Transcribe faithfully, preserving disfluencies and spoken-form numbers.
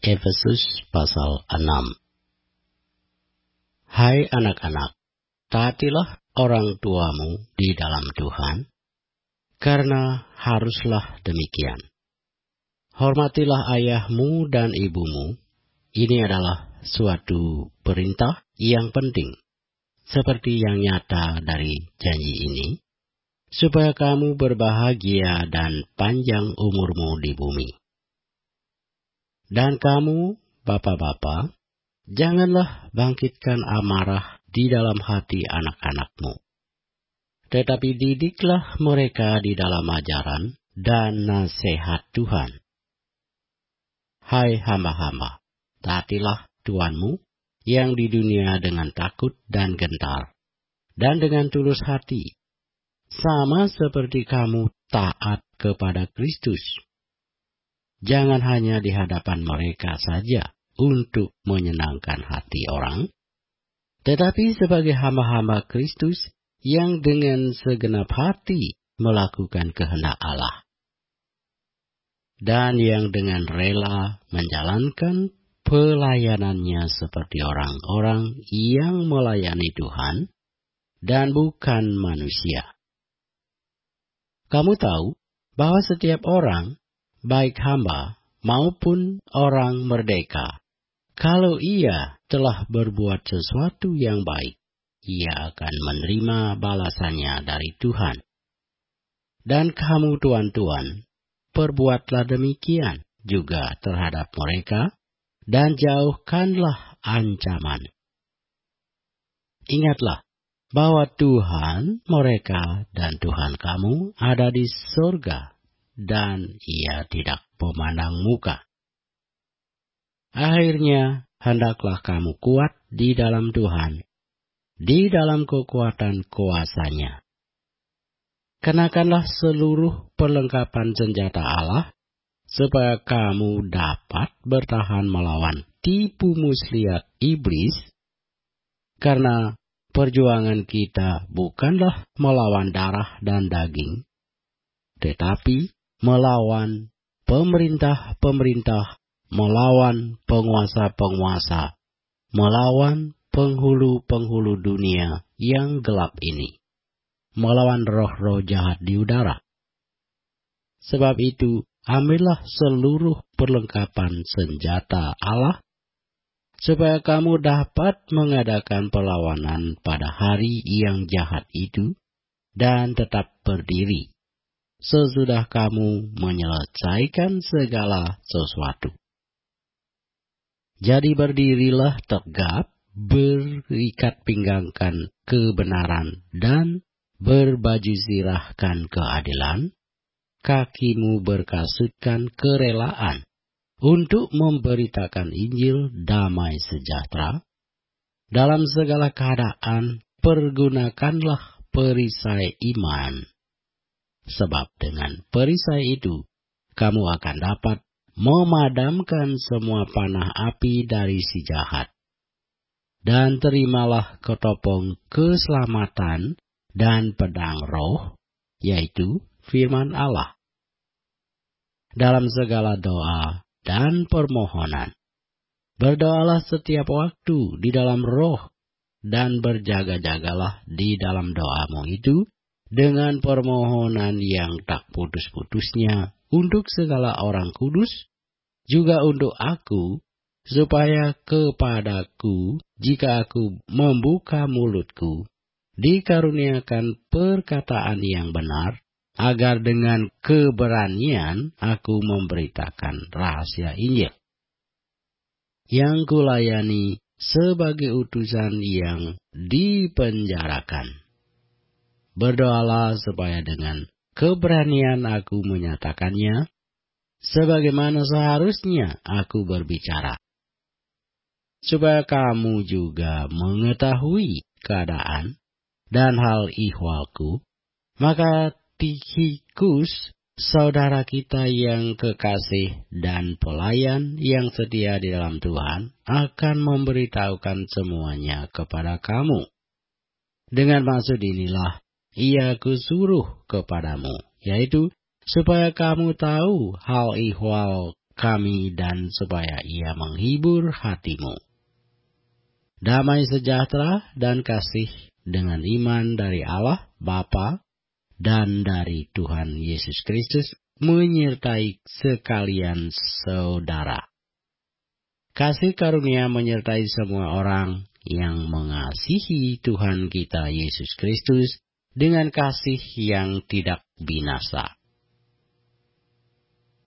Efesus pasal enam. Hai anak-anak, taatilah orang tuamu di dalam Tuhan, karena haruslah demikian. Hormatilah ayahmu dan ibumu. Ini adalah suatu perintah yang penting, seperti yang nyata dari janji ini, supaya kamu berbahagia dan panjang umurmu di bumi. Dan kamu, bapak-bapak, janganlah bangkitkan amarah di dalam hati anak-anakmu. Tetapi didiklah mereka di dalam ajaran dan nasihat Tuhan. Hai hamba-hamba, taatilah Tuhanmu yang di dunia dengan takut dan gentar, dan dengan tulus hati, sama seperti kamu taat kepada Kristus. Jangan hanya di hadapan mereka saja untuk menyenangkan hati orang, tetapi sebagai hamba-hamba Kristus yang dengan segenap hati melakukan kehendak Allah, dan yang dengan rela menjalankan pelayanannya seperti orang-orang yang melayani Tuhan dan bukan manusia. Kamu tahu bahwa setiap orang, baik hamba maupun orang merdeka, kalau ia telah berbuat sesuatu yang baik, ia akan menerima balasannya dari Tuhan. Dan kamu tuan-tuan, perbuatlah demikian juga terhadap mereka, dan jauhkanlah ancaman. Ingatlah bahwa Tuhan mereka dan Tuhan kamu ada di surga, dan ia tidak memandang muka. Akhirnya, hendaklah kamu kuat di dalam Tuhan, di dalam kekuatan kuasa-Nya. Kenakanlah seluruh perlengkapan senjata Allah, supaya kamu dapat bertahan melawan tipu muslihat iblis, karena perjuangan kita bukanlah melawan darah dan daging, tetapi melawan pemerintah-pemerintah, melawan penguasa-penguasa, melawan penghulu-penghulu dunia yang gelap ini, melawan roh-roh jahat di udara. Sebab itu, ambillah seluruh perlengkapan senjata Allah, supaya kamu dapat mengadakan perlawanan pada hari yang jahat itu, dan tetap berdiri sesudah kamu menyelesaikan segala sesuatu. Jadi berdirilah tegap, berikat pinggangkan kebenaran, dan berbaju zirahkan keadilan, kakimu berkasutkan kerelaan, untuk memberitakan Injil damai sejahtera. Dalam segala keadaan, pergunakanlah perisai iman. Sebab dengan perisai itu, kamu akan dapat memadamkan semua panah api dari si jahat. Dan terimalah ketopong keselamatan dan pedang roh, yaitu firman Allah. Dalam segala doa dan permohonan, berdoalah setiap waktu di dalam roh, dan berjaga-jagalah di dalam doamu itu, dengan permohonan yang tak putus-putusnya untuk segala orang kudus, juga untuk aku, supaya kepadaku, jika aku membuka mulutku, dikaruniakan perkataan yang benar, agar dengan keberanian aku memberitakan rahasia Injil, yang kulayani sebagai utusan yang dipenjarakan. Berdoalah supaya dengan keberanian aku menyatakannya, sebagaimana seharusnya aku berbicara. Supaya kamu juga mengetahui keadaan dan hal ihwalku, maka Tikhikus, saudara kita yang kekasih dan pelayan yang setia di dalam Tuhan, akan memberitahukan semuanya kepada kamu. Dengan maksud inilah ia kusuruh kepadamu, yaitu supaya kamu tahu hal ihwal kami dan supaya ia menghibur hatimu. Damai sejahtera dan kasih dengan iman dari Allah Bapa dan dari Tuhan Yesus Kristus menyertai sekalian saudara. Kasih karunia menyertai semua orang yang mengasihi Tuhan kita Yesus Kristus dengan kasih yang tidak binasa.